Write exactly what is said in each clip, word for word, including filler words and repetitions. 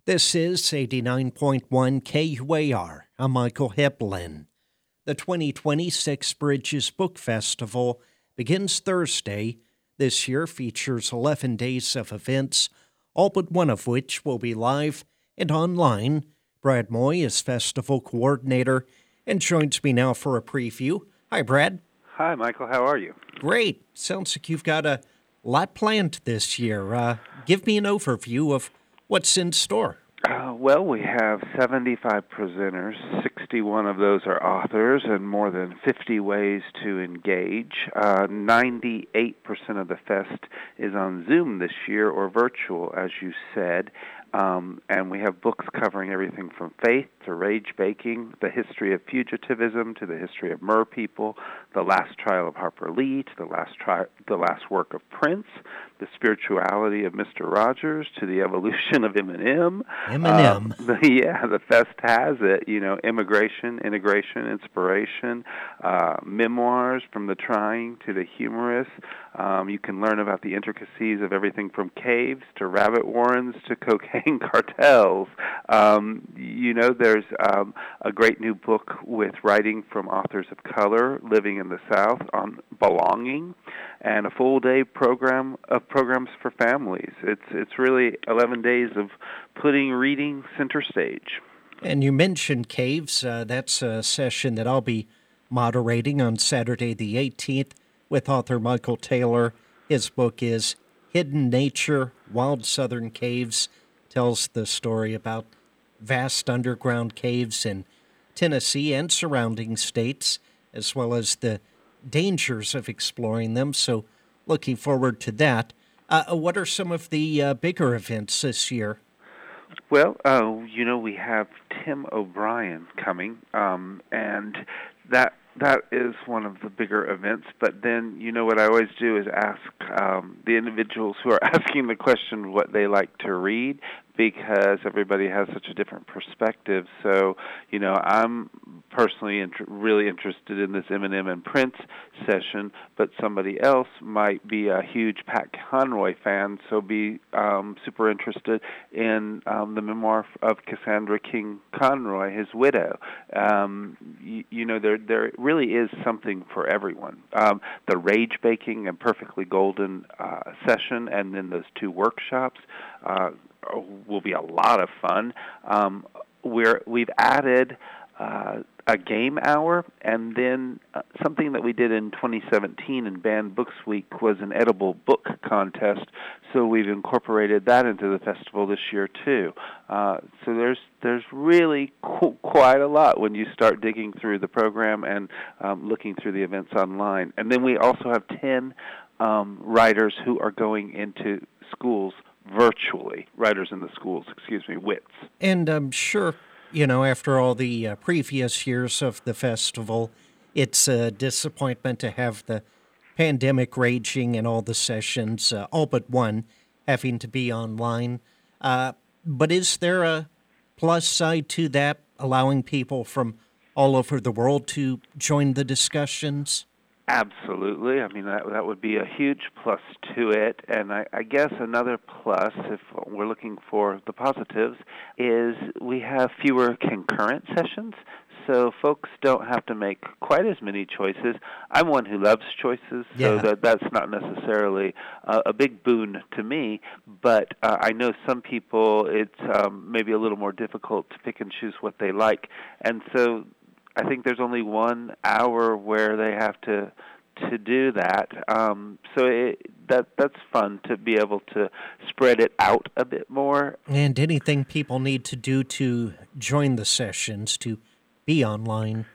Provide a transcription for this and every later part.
This is eighty-nine point one K U A R. I'm Michael Heplin. The twenty twenty Six Bridges Book Festival begins Thursday. This year features eleven days of events, all but one of which will be live and online. Brad Moy is festival coordinator and joins me now for a preview. Hi, Brad. Hi, Michael. How are you? Great. Sounds like you've got a lot planned this year. Uh, give me an overview of what's in store. Uh, well, we have seventy-five presenters. sixty-one of those are authors and more than fifty ways to engage. Uh, ninety-eight percent of the fest is on Zoom this year or virtual, as you said. Um, and we have books covering everything from faith to rage baking, the history of fugitivism to the history of mer people, the last trial of Harper Lee to the last tri- the last work of Prince, the spirituality of Mister Rogers to the evolution of Eminem. Eminem. Um, the, yeah, the fest has it. You know, immigration, integration, inspiration, uh, memoirs from the trying to the humorous. Um, you can learn about the intricacies of everything from caves to rabbit warrens to cocaine cartels. Um, you know, there's um, a great new book with writing from authors of color living in the South on belonging, and a full day program of programs for families. It's it's really eleven days of putting reading center stage. And you mentioned caves. Uh, that's a session that I'll be moderating on Saturday the eighteenth with author Michael Taylor. His book is Hidden Nature, Wild Southern Caves. Tells the story about vast underground caves in Tennessee and surrounding states, as well as the dangers of exploring them. So looking forward to that. Uh, what are some of the uh, bigger events this year? Well, uh, you know, we have Tim O'Brien coming, um, and that that is one of the bigger events. But then, you know, what I always do is ask um, the individuals who are asking the question what they like to read, because everybody has such a different perspective. So, you know, I'm personally int- really interested in this Eminem and Prince session, but somebody else might be a huge Pat Conroy fan, so be um, super interested in um, the memoir of Cassandra King Conroy, his widow. Um, you, you know, there there really is something for everyone. Um, the Rage Baking and Perfectly Golden uh, session, and then those two workshops, uh, will be a lot of fun. Um, we're, we've added uh, a game hour, and then uh, something that we did in twenty seventeen in Banned Books Week was an edible book contest, so we've incorporated that into the festival this year too. Uh, so there's there's really qu- quite a lot when you start digging through the program and um, looking through the events online. And then we also have ten um, writers who are going into schools virtually, writers in the schools, excuse me, WITS. And I'm sure, you know, after all the uh, previous years of the festival, it's a disappointment to have the pandemic raging and all the sessions, uh, all but one, having to be online. Uh, but is there a plus side to that, allowing people from all over the world to join the discussions? Absolutely. I mean, that that would be a huge plus to it. And I, I guess another plus, if we're looking for the positives, is we have fewer concurrent sessions. So folks don't have to make quite as many choices. I'm one who loves choices, so Yeah. that that's not necessarily a, a big boon to me. But uh, I know some people, it's um, maybe a little more difficult to pick and choose what they like. And so I think there's only one hour where they have to to do that. Um, so it, that that's fun to be able to spread it out a bit more. And anything people need to do to join the sessions, to be online?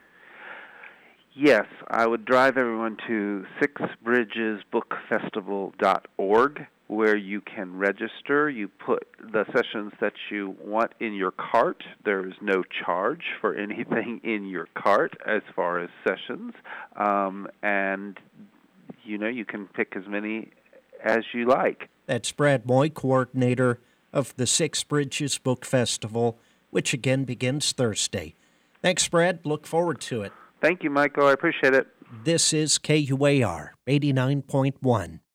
Yes, I would drive everyone to six bridges book festival dot org, where you can register. You put the sessions that you want in your cart. There is no charge for anything in your cart as far as sessions. Um, and, you know, you can pick as many as you like. That's Brad Moy, coordinator of the Six Bridges Book Festival, which again begins Thursday. Thanks, Brad. Look forward to it. Thank you, Michael. I appreciate it. This is K U A R eighty-nine point one.